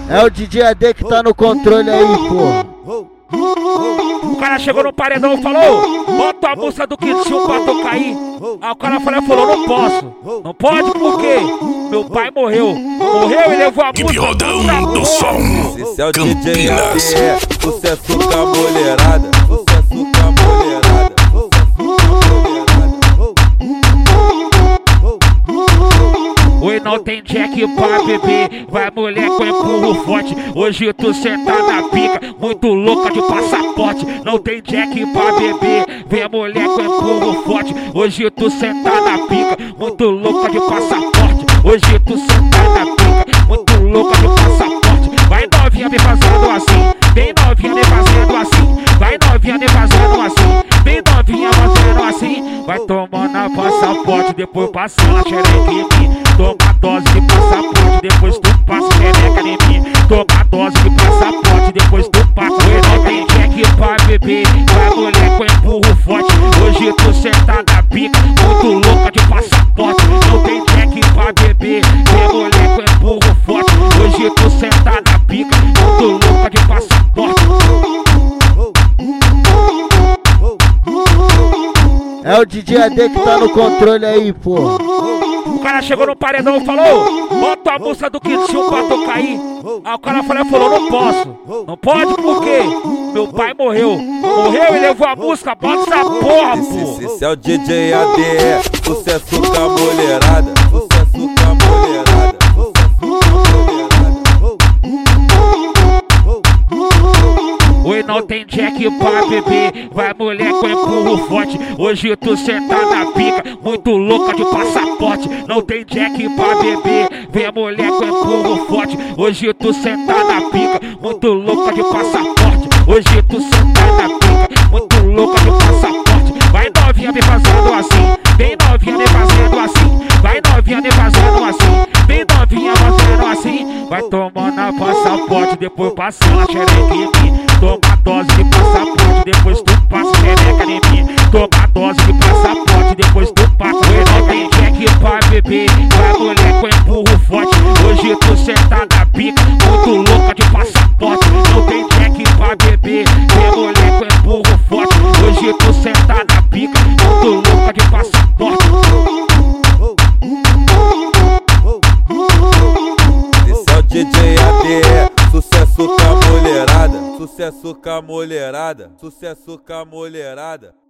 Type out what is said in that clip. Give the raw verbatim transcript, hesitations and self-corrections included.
É o D J A D que tá no controle aí, pô. O cara chegou no paredão e falou: bota a música do Kid Sil pra tocar aí. Aí o cara falou, falou, não posso. Não pode porque meu pai morreu. Morreu e levou a música. Rodão do som. Esse é o D J A D, sucesso com a mulherada. Sucesso com a mulherada. Oi, não tem Jack pra beber, vai mulher com empurro forte. Hoje tu senta na pica, muito louca de passaporte. Não tem Jack pra beber, vem mulher com empurro forte. Hoje tu senta na pica, muito louca de passaporte. Hoje tu senta na pica, muito louca de passaporte. Vai novinha me fazendo assim, bem novinha me fazendo assim. Vai novinha me fazendo assim, bem novinha fazendo assim. Vai tomando a passaporte, depois passando a xereca em mim. Toma dose de passaporte, depois tu passa xereca em mim. Toma dose de passaporte, depois tu passa. Não tem Jack pra beber, vai mulher com empurro forte. Hoje tu senta na pica, muito louca de passaporte. Não tem Jack pra beber, vem mulher com empurro forte. Hoje tu senta na pica, muito louca de passaporte. É o D J A D que tá no controle aí, pô. O cara chegou no paredão e falou: bota a música do Kid Sil pra tocar aí. Aí o cara falou, falou, não posso. Não pode porque meu pai morreu. Morreu e levou a música, bota essa porra, pô. Esse é o D J A D, sucesso com a mulherada. Sucesso com a mulherada. Oi, não tem Jack pra beber, vai mulher com empurro forte. Hoje tu senta na pica, muito louca de passaporte. Não tem Jack pra beber, vem mulher com empurro forte. Hoje tu senta na pica, muito louca de passaporte. Hoje tu senta na pica, muito louca de passaporte. Vai novinha me fazendo assim, bem novinha me fazendo assim. Vai novinha me fazendo assim, bem novinha fazendo assim. Vai tomando a passaporte, depois passando a xereca em mim. Toma dose de passaporte, depois tu passa xereca em mim. Toma dose de passaporte, depois tu passa. Não tem Jack pra beber, vai mulher com empurro forte. Hoje tu senta na pica, muito louca de passaporte. Não tem Jack pra beber, vem mulher com empurro forte. Hoje tu senta na pica, muito louca de passaporte. Esse é o D J A D, sucesso com a mulherada. Sucesso com a mulherada. Sucesso com a mulherada.